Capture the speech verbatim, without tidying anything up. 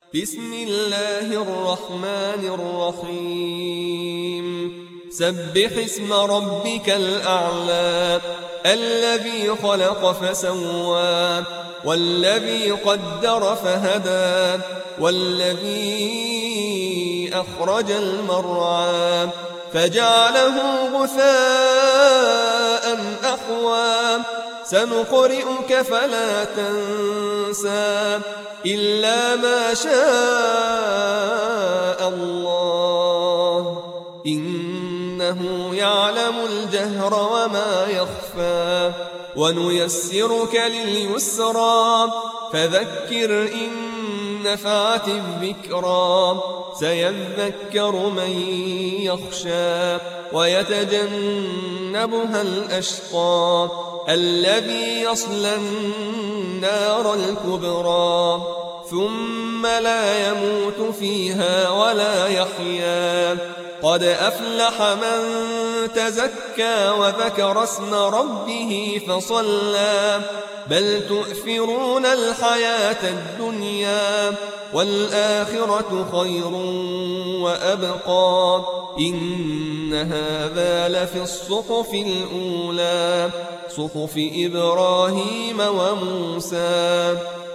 بسم الله الرحمن الرحيم سبح اسم ربك الأعلى الذي خلق فسوى والذي قدر فهدى والذي أخرج المرعى فجعله غثاء أحوى سنقرئك فلا تنسى إلا ما شاء الله إنه يعلم الجهر وما يخفى ونيسرك لليسرى فذكر إن نفعت الذكرى سيذكر من يخشى ويتجنبها الأشقى الذي يصلى النار الكبرى ثم لا يموت فيها ولا يحيا قد أفلح من تزكى وذكر اسم ربه فصلى بل تؤثرون الحياة الدنيا والآخرة خير وأبقى إن هذا لفي الصحف الأولى صحف إبراهيم وموسى.